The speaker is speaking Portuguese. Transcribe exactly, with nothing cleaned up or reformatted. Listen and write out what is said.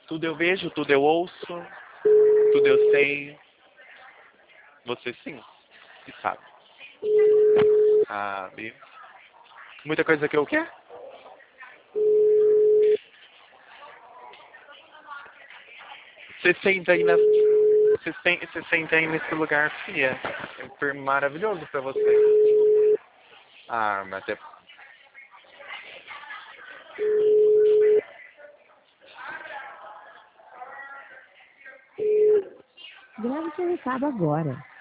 Tudo eu vejo, tudo eu ouço, tudo eu sei. Você sim, que sabe. Sabe. Muita coisa que eu quero. Você senta aí na... Você, sen... você senta aí nesse lugar, fia. É maravilhoso pra você. Ah, mas é... Grave seu recado agora.